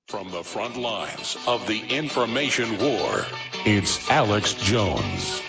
From the front lines of the information war, it's Alex Jones.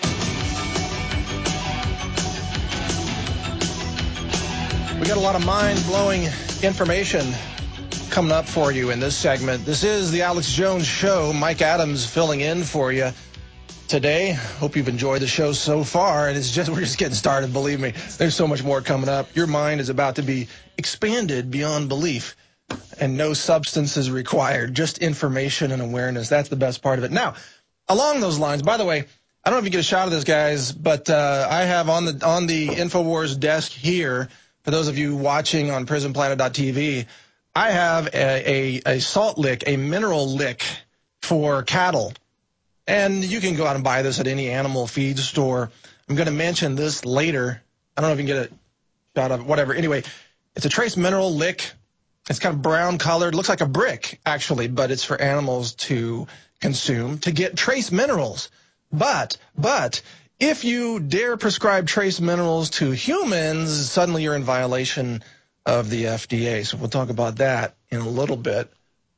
We got a lot of mind-blowing information coming up for you in this segment. This is the Alex Jones Show. Mike Adams filling in for you today. Hope you've enjoyed the show so far. And we're just getting started, believe me. There's so much more coming up. Your mind is about to be expanded beyond belief. And no substance is required, just information and awareness. That's the best part of it. Now, along those lines, by the way, I don't know if you get a shot of this, guys, but I have on the InfoWars desk here, for those of you watching on PrisonPlanet.tv, I have a salt lick, a mineral lick for cattle. And you can go out and buy this at any animal feed store. I'm going to mention this later. I don't know if you can get a shot of it, whatever. Anyway, it's a trace mineral lick. It's kind of brown colored, looks like a brick, actually, but it's for animals to consume to get trace minerals. But if you dare prescribe trace minerals to humans, suddenly you're in violation of the FDA. So we'll talk about that in a little bit.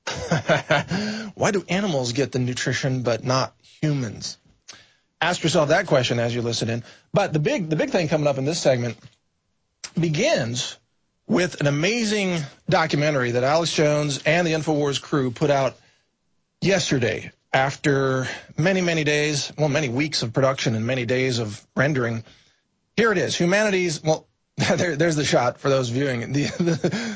Why do animals get the nutrition but not humans? Ask yourself that question as you listen in. But the big thing coming up in this segment begins with an amazing documentary that Alex Jones and the InfoWars crew put out yesterday after many weeks of production and many days of rendering. Here it is. There's the shot for those viewing. The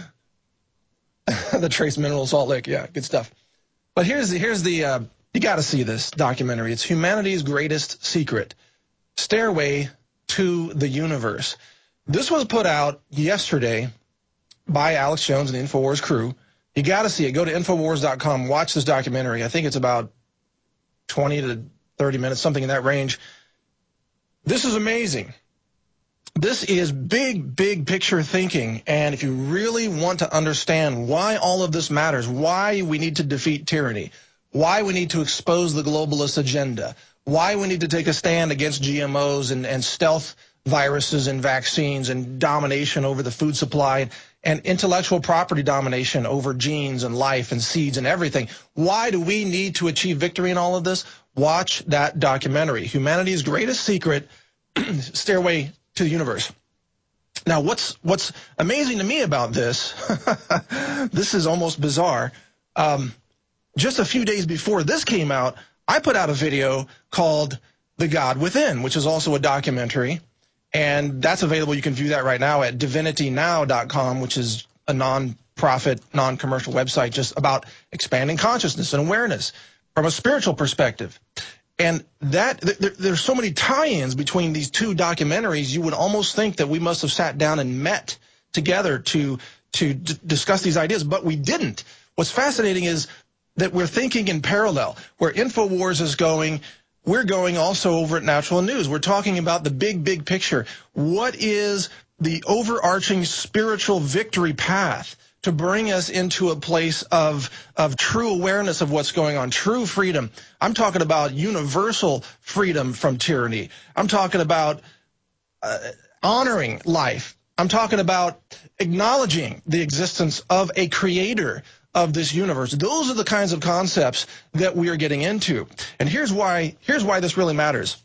trace mineral salt lick. Yeah, good stuff. But here's the you got to see this documentary. It's Humanity's Greatest Secret, Stairway to the Universe. This was put out yesterday by Alex Jones and the InfoWars crew. You got to see it. Go to Infowars.com. Watch this documentary. I think it's about 20 to 30 minutes, something in that range. This is amazing. This is big picture thinking. And if you really want to understand why all of this matters, why we need to defeat tyranny, why we need to expose the globalist agenda, why we need to take a stand against GMOs and stealth viruses and vaccines and domination over the food supply and intellectual property domination over genes and life and seeds and everything. Why do we need to achieve victory in all of this? Watch that documentary, Humanity's Greatest Secret, Stairway to the Universe. Now, what's amazing to me about this, this is almost bizarre. Just a few days before this came out, I put out a video called The God Within, which is also a documentary. And that's available. You can view that right now at divinitynow.com, which is a non-profit, non-commercial website just about expanding consciousness and awareness from a spiritual perspective. And there's so many tie-ins between these two documentaries, you would almost think that we must have sat down and met together to discuss these ideas, but we didn't. What's fascinating is that we're thinking in parallel. Where InfoWars is going, we're going also over at Natural News. We're talking about the big picture. What is the overarching spiritual victory path to bring us into a place of true awareness of what's going on, true freedom? I'm talking about universal freedom from tyranny. I'm talking about honoring life. I'm talking about acknowledging the existence of a creator of this universe. Those are the kinds of concepts that we are getting into. And here's why this really matters.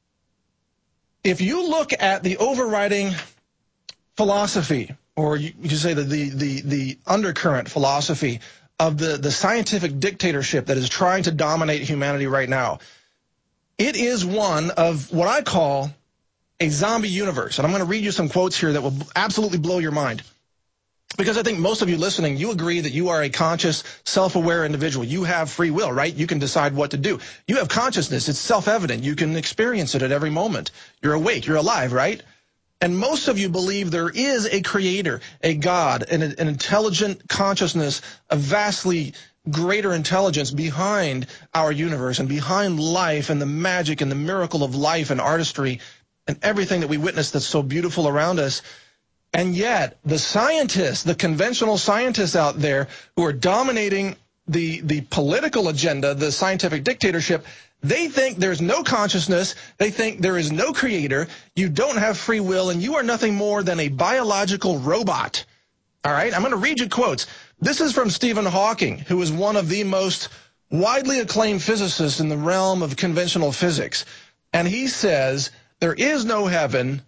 If you look at the overriding philosophy, or you could say the undercurrent philosophy of the scientific dictatorship that is trying to dominate humanity right now, it is one of what I call a zombie universe. And I'm going to read you some quotes here that will absolutely blow your mind. Because I think most of you listening, you agree that you are a conscious, self-aware individual. You have free will, right? You can decide what to do. You have consciousness. It's self-evident. You can experience it at every moment. You're awake. You're alive, right? And most of you believe there is a creator, a God, an intelligent consciousness, a vastly greater intelligence behind our universe and behind life and the magic and the miracle of life and artistry and everything that we witness that's so beautiful around us. And yet, the scientists, the conventional scientists out there who are dominating the political agenda, the scientific dictatorship, they think there's no consciousness. They think there is no creator. You don't have free will, and you are nothing more than a biological robot All right, I'm going to read you quotes. This is from Stephen Hawking, who is one of the most widely acclaimed physicists in the realm of conventional physics. And he says there is no heaven,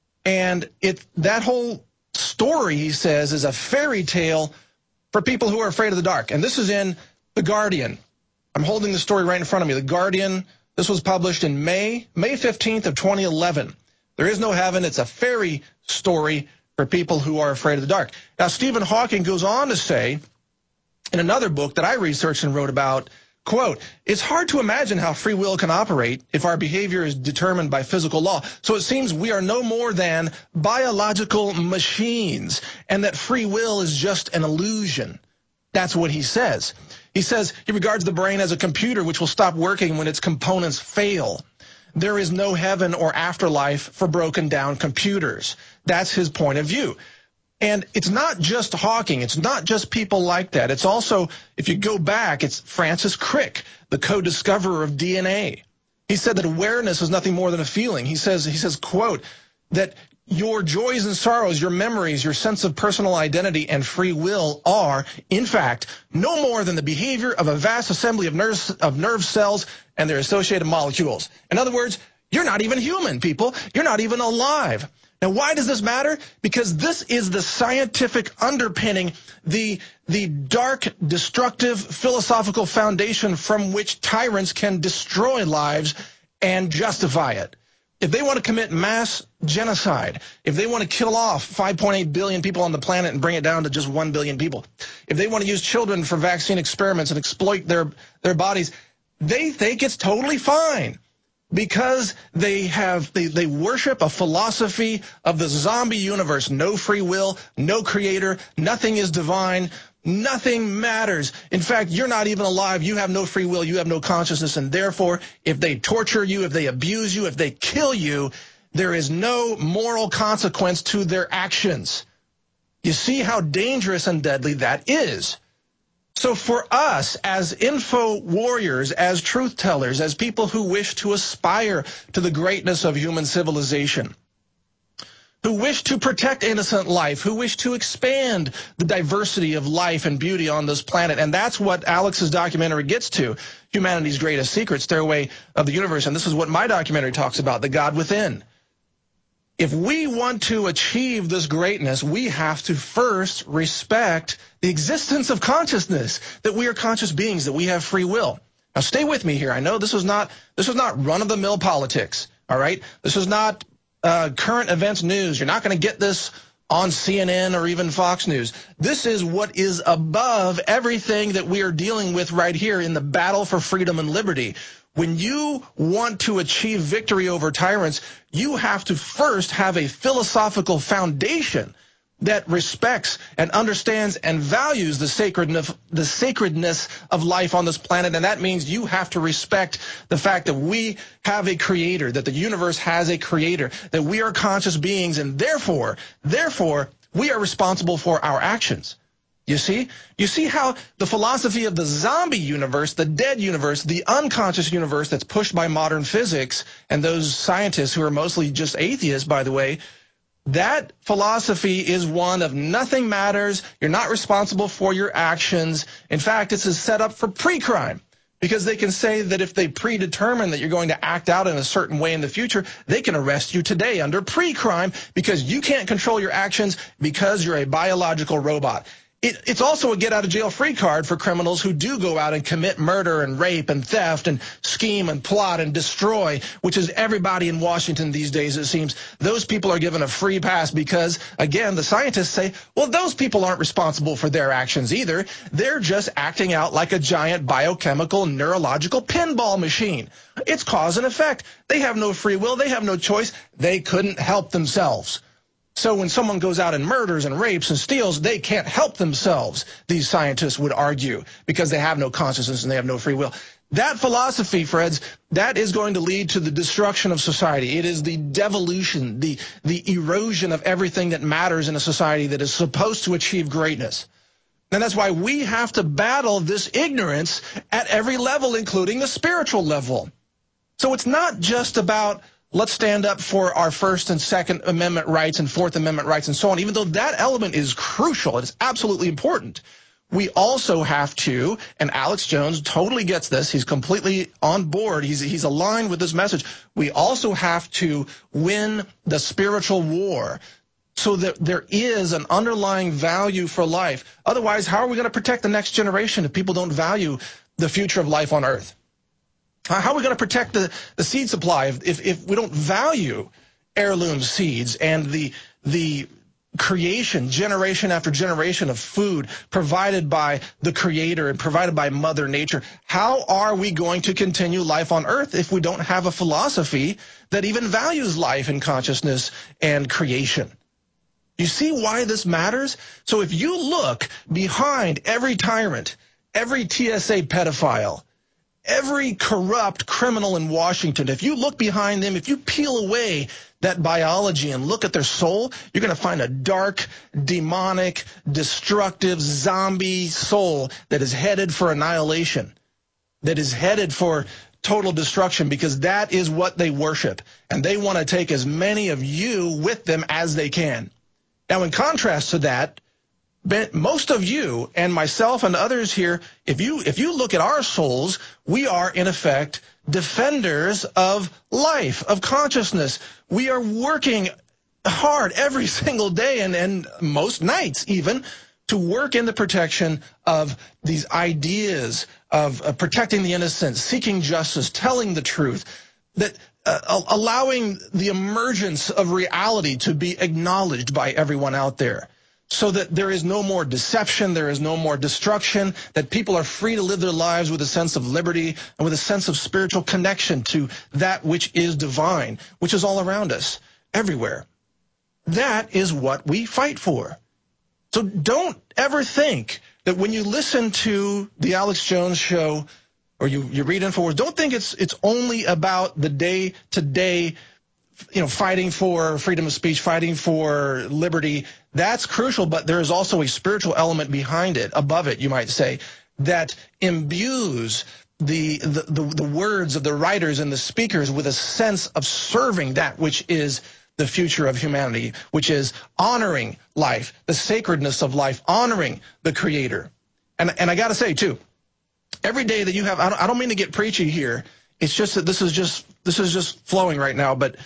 and that whole story, he says, is a fairy tale for people who are afraid of the dark. And this is in The Guardian. I'm holding the story right in front of me. The Guardian, this was published in May 15th of 2011. There is no heaven. It's a fairy story for people who are afraid of the dark. Now, Stephen Hawking goes on to say in another book that I researched and wrote about, quote, it's hard to imagine how free will can operate if our behavior is determined by physical law. So it seems we are no more than biological machines, and that free will is just an illusion. That's what he says. He says he regards the brain as a computer which will stop working when its components fail. There is no heaven or afterlife for broken down computers. That's his point of view. And it's not just Hawking. It's not just people like that. It's also, if you go back, it's Francis Crick, the co-discoverer of DNA. He said that awareness is nothing more than a feeling. He says, quote, that your joys and sorrows, your memories, your sense of personal identity and free will are, in fact, no more than the behavior of a vast assembly of nerve cells and their associated molecules. In other words, you're not even human, people. You're not even alive. Now, why does this matter? Because this is the scientific underpinning, the dark, destructive, philosophical foundation from which tyrants can destroy lives and justify it. If they want to commit mass genocide, if they want to kill off 5.8 billion people on the planet and bring it down to just 1 billion people, if they want to use children for vaccine experiments and exploit their bodies, they think it's totally fine. Because they worship a philosophy of the zombie universe. No free will, no creator, nothing is divine, nothing matters. In fact, you're not even alive. You have no free will. You have no consciousness. And therefore, if they torture you, if they abuse you, if they kill you, there is no moral consequence to their actions. You see how dangerous and deadly that is. So for us as info warriors, as truth tellers, as people who wish to aspire to the greatness of human civilization, who wish to protect innocent life, who wish to expand the diversity of life and beauty on this planet, and that's what Alex's documentary gets to, Humanity's Greatest Secret, Stairway of the Universe, and this is what my documentary talks about, The God Within. If we want to achieve this greatness, we have to first respect the existence of consciousness, that we are conscious beings, that we have free will. Now, stay with me here. I know this is not run-of-the-mill politics, all right? This is not current events news. You're not going to get this on CNN or even Fox News. This is what is above everything that we are dealing with right here in the battle for freedom and liberty. When you want to achieve victory over tyrants, you have to first have a philosophical foundation that respects and understands and values the sacredness of life on this planet. And that means you have to respect the fact that we have a creator, that the universe has a creator, that we are conscious beings, and therefore, we are responsible for our actions. You see how the philosophy of the zombie universe, the dead universe, the unconscious universe that's pushed by modern physics and those scientists who are mostly just atheists, by the way, that philosophy is one of nothing matters. You're not responsible for your actions. In fact, it's a setup for pre-crime, because they can say that if they predetermine that you're going to act out in a certain way in the future, they can arrest you today under pre-crime because you can't control your actions because you're a biological robot. It's also a get-out-of-jail-free card for criminals who do go out and commit murder and rape and theft and scheme and plot and destroy, which is everybody in Washington these days, it seems. Those people are given a free pass because, again, the scientists say, well, those people aren't responsible for their actions either. They're just acting out like a giant biochemical, neurological pinball machine. It's cause and effect. They have no free will. They have no choice. They couldn't help themselves. So when someone goes out and murders and rapes and steals, they can't help themselves, these scientists would argue, because they have no consciousness and they have no free will. That philosophy, Freds, that is going to lead to the destruction of society. It is the devolution, the erosion of everything that matters in a society that is supposed to achieve greatness. And that's why we have to battle this ignorance at every level, including the spiritual level. So it's not just about let's stand up for our First and Second Amendment rights and Fourth Amendment rights and so on, even though that element is crucial. It is absolutely important. We also have to, and Alex Jones totally gets this. He's completely on board. He's aligned with this message. We also have to win the spiritual war so that there is an underlying value for life. Otherwise, how are we going to protect the next generation if people don't value the future of life on Earth? How are we going to protect the seed supply if we don't value heirloom seeds and the creation, generation after generation of food provided by the Creator and provided by Mother Nature? How are we going to continue life on Earth if we don't have a philosophy that even values life and consciousness and creation? You see why this matters? So if you look behind every tyrant, every TSA pedophile, every corrupt criminal in Washington, if you look behind them, if you peel away that biology and look at their soul, you're going to find a dark, demonic, destructive, zombie soul that is headed for annihilation, that is headed for total destruction, because that is what they worship. And they want to take as many of you with them as they can. Now, in contrast to that, most of you and myself and others here, if you look at our souls, we are in effect defenders of life, of consciousness. We are working hard every single day and most nights even to work in the protection of these ideas of protecting the innocent, seeking justice, telling the truth, that allowing the emergence of reality to be acknowledged by everyone out there, so that there is no more deception, there is no more destruction, that people are free to live their lives with a sense of liberty and with a sense of spiritual connection to that which is divine, which is all around us, everywhere. That is what we fight for. So don't ever think that when you listen to the Alex Jones Show or you read InfoWars, don't think it's only about the day-to-day, fighting for freedom of speech, fighting for liberty. That's crucial, but there is also a spiritual element behind it, above it, you might say, that imbues the words of the writers and the speakers with a sense of serving that which is the future of humanity, which is honoring life, the sacredness of life, honoring the Creator. And I got to say, too, every day that you have, I don't mean to get preachy here. It's just that this is just flowing right now, but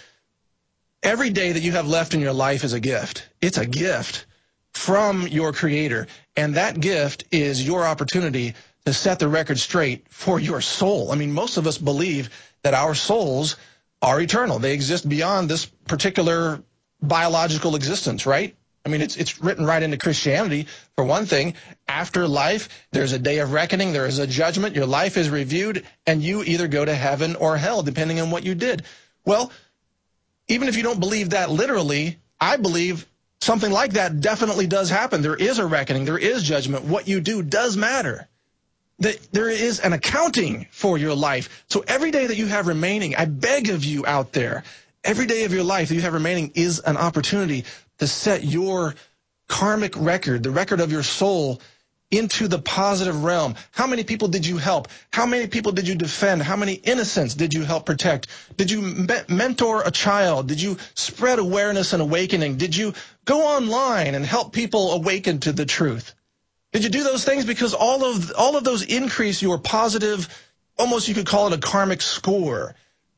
every day that you have left in your life is a gift. It's a gift from your Creator. And that gift is your opportunity to set the record straight for your soul. I mean, most of us believe that our souls are eternal. They exist beyond this particular biological existence, right? I mean, it's written right into Christianity. For one thing, after life, there's a day of reckoning, there is a judgment, your life is reviewed, and you either go to heaven or hell, depending on what you did. Well, even if you don't believe that literally, I believe something like that definitely does happen. There is a reckoning. There is judgment. What you do does matter. That there is an accounting for your life. So every day that you have remaining, I beg of you out there, every day of your life that you have remaining is an opportunity to set your karmic record, the record of your soul, into the positive realm. How many people did you help? How many people did you defend? How many innocents did you help protect? Did you mentor a child? Did you spread awareness and awakening? Did you go online and help people awaken to the truth? Did you do those things? Because all of those increase your positive, almost you could call it a karmic score.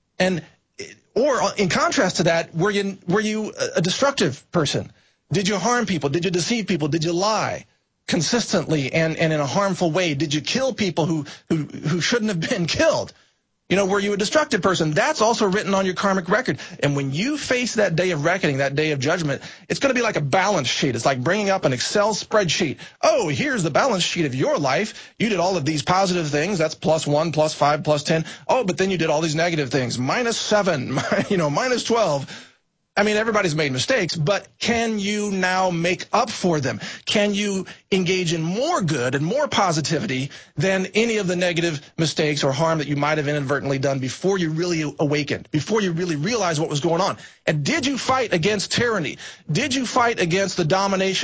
Or in contrast to that, were you a destructive person? Did you harm people? Did you deceive people? Did you lie consistently and in a harmful way? Did you kill people who shouldn't have been killed? Were you a destructive person? That's also written on your karmic record. And when you face that day of reckoning, that day of judgment, it's going to be like a balance sheet. It's like bringing up an Excel spreadsheet. Oh, here's the balance sheet of your life. You did all of these positive things. That's +1, +5, +10. Oh, but then you did all these negative things. -7, -12. I mean, everybody's made mistakes, but can you now make up for them? Can you engage in more good and more positivity than any of the negative mistakes or harm that you might have inadvertently done before you really awakened, before you really realized what was going on? And did you fight against tyranny? Did you fight against the domination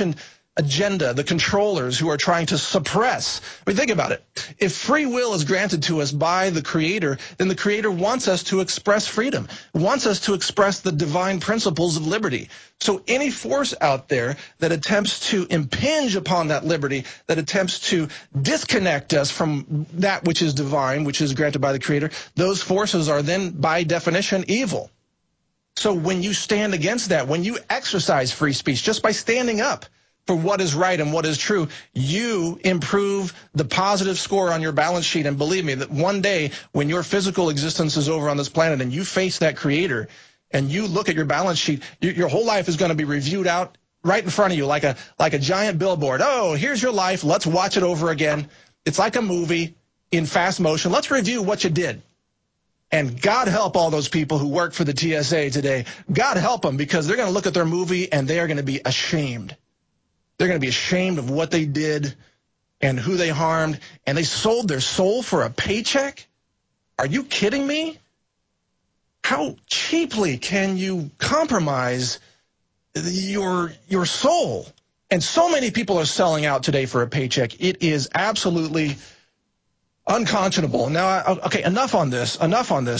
agenda, the controllers who are trying to suppress. I mean, think about it. If free will is granted to us by the Creator, then the Creator wants us to express freedom, wants us to express the divine principles of liberty. So any force out there that attempts to impinge upon that liberty, that attempts to disconnect us from that which is divine, which is granted by the Creator, those forces are then by definition evil. So when you stand against that, when you exercise free speech just by standing up for what is right and what is true, you improve the positive score on your balance sheet. And believe me, that one day when your physical existence is over on this planet and you face that Creator and you look at your balance sheet, your whole life is going to be reviewed out right in front of you like a giant billboard. Oh, here's your life. Let's watch it over again. It's like a movie in fast motion. Let's review what you did. And God help all those people who work for the TSA today. God help them, because they're going to look at their movie and they are going to be ashamed. They're going to be ashamed of what they did and who they harmed, and they sold their soul for a paycheck? Are you kidding me? How cheaply can you compromise your soul? And so many people are selling out today for a paycheck. It is absolutely unconscionable. Now, okay, enough on this. I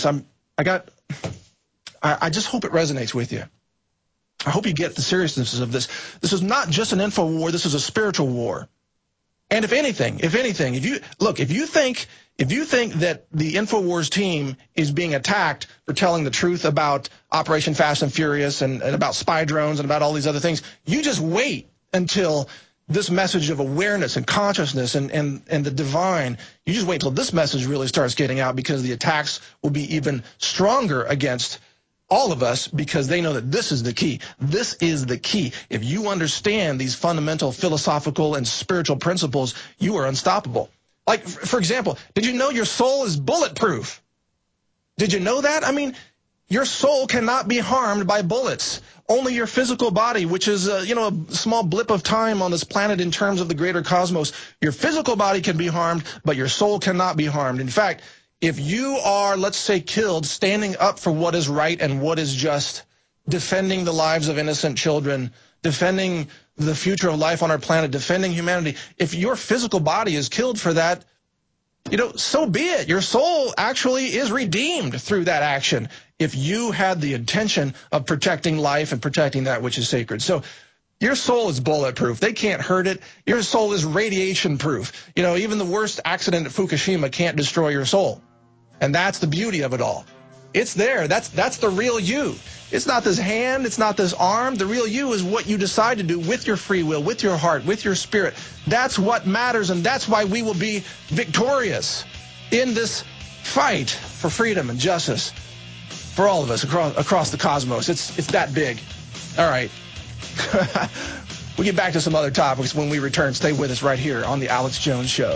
just hope it resonates with you. I hope you get the seriousness of this. This is not just an info war. This is a spiritual war. And if anything, if you think that the InfoWars team is being attacked for telling the truth about Operation Fast and Furious and about spy drones and about all these other things, you just wait until this message of awareness and consciousness and the divine, you just wait until this message really starts getting out, because the attacks will be even stronger against all of us, because they know that this is the key. This is the key. If you understand these fundamental philosophical and spiritual principles, you are unstoppable. Like, for example, did you know your soul is bulletproof? Did you know that? I mean, your soul cannot be harmed by bullets. Only your physical body, which is a small blip of time on this planet in terms of the greater cosmos, your physical body can be harmed, but your soul cannot be harmed. In fact, if you are, let's say, killed standing up for what is right and what is just, defending the lives of innocent children, defending the future of life on our planet, defending humanity, if your physical body is killed for that, so be it. Your soul actually is redeemed through that action if you had the intention of protecting life and protecting that which is sacred. So your soul is bulletproof. They can't hurt it. Your soul is radiation proof. Even the worst accident at Fukushima can't destroy your soul. And that's the beauty of it all. It's there. That's the real you. It's not this hand. It's not this arm. The real you is what you decide to do with your free will, with your heart, with your spirit. That's what matters, and that's why we will be victorious in this fight for freedom and justice for all of us across the cosmos. It's that big. All right. We'll get back to some other topics when we return. Stay with us right here on The Alex Jones Show.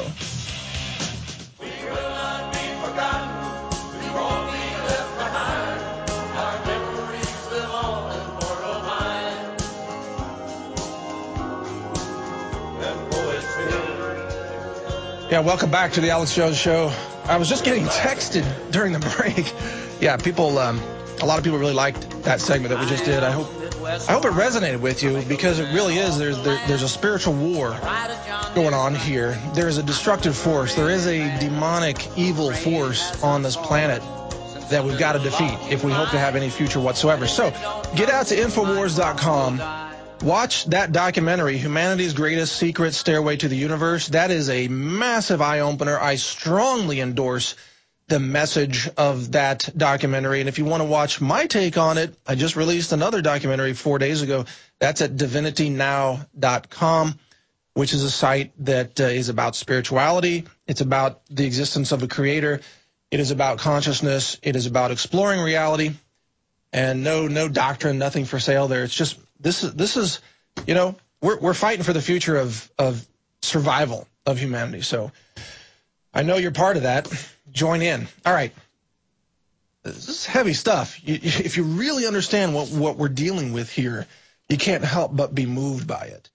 Yeah, welcome back to the Alex Jones Show. I was just getting texted during the break. Yeah, a lot of people really liked that segment that we just did. I hope it resonated with you, because it really is. There's a spiritual war going on here. There is a destructive force. There is a demonic, evil force on this planet that we've got to defeat if we hope to have any future whatsoever. So get out to Infowars.com. Watch that documentary, Humanity's Greatest Secret, Stairway to the Universe. That is a massive eye-opener. I strongly endorse the message of that documentary. And if you want to watch my take on it, I just released another documentary 4 days ago. That's at divinitynow.com, which is a site that is about spirituality. It's about the existence of a creator. It is about consciousness. It is about exploring reality. And no doctrine, nothing for sale there. It's just this is we're fighting for the future of survival of humanity. So I know you're part of that. Join in. All right. This is heavy stuff. If you really understand what we're dealing with here, you can't help but be moved by it.